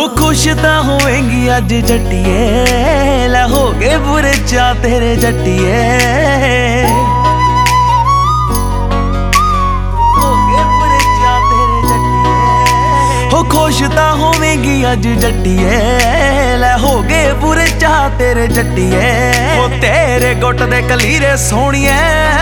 हो खुश तां होवेंगी अज जट्टिए, लै हो गए बुरे चा तेरे जट्टिए। हो खुश तां होवेंगी अज जट्टिए, लै हो गए बुरे चा तेरे जट्टिए। हो तेरे गुट दे कलीरे सोहणिए,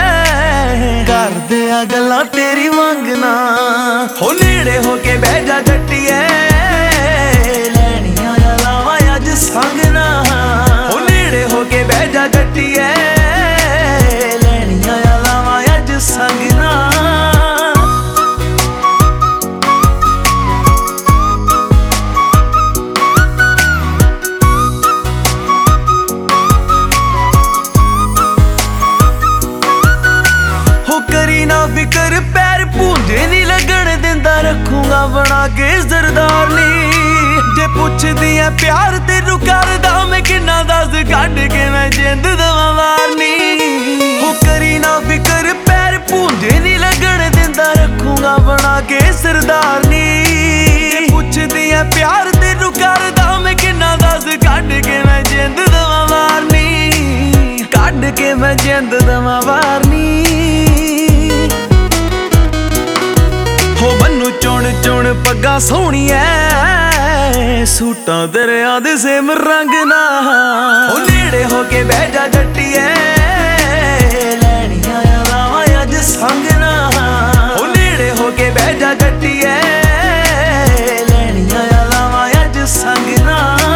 करदे आ गल्लां तेरी मंगना। हो नेड़े हो के बह जा जट्टिए, लैनियां आ लावां अज संगना। हो नेड़े हो के बह जा जट्टिए, लैनियां आ लावां अज संगना। करी ना फिकर पैर पूंजे नी लगन दिंदा, रखूंगा बना के सरदारनी। जे पुछदी है प्यार तेनू करदा मैं किन्ना दस, कढ के मैं जिंद दवां वारनी। हो करी ना फिकर पैर पूंजे नी लगन दिंदा, रखूंगा बना के सरदारनी। जे पुछदी है प्यार तेनू करदा मैं किन्ना दस, कढ के मैं जिंद दवां वारनी। कढ के मैं जिंद दवां वारनी। हो बन्नू चुन चुन पग्गा सोहणिए, सूटां दरिया दे सेम रंग ना। हो नेड़े हो के बह जा जट्टिए, लैनियां आ लावां अज संगना। हो नेड़े हो के बह जा जट्टिए, लैनियां आ लावां अज संगना।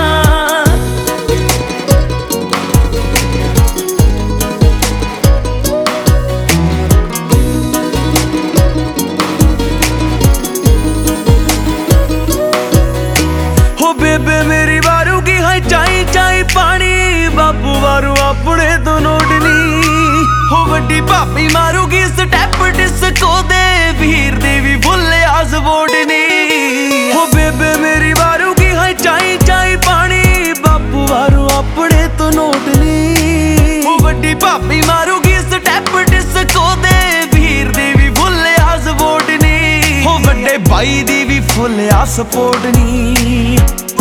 बेबे मेरी वारू की है चाई चाई पानी, बापू वारू अपने तो नोटनी। हो वड्डी भापी मारूगी स्टैप डिस्को दे, वीर दी भी फुल आस वोटनी। हो बेबे मेरी वारू की है चाई चाई पानी, बापू वारू अपने तो नोटनी। हो वड्डी भापी मारूगी स्टैप डिस्को दे, वीर दी भी फुल आस वोटनी। हो वड्डे भाई दी भी फुल आस पोटनी।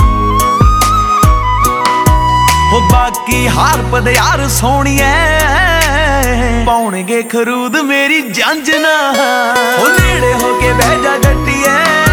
हो बाकी हार पदयार सोहणिए, पाउणगे खरूद मेरी जंजना। हो नेड़े हो के बह जा जट्टिए,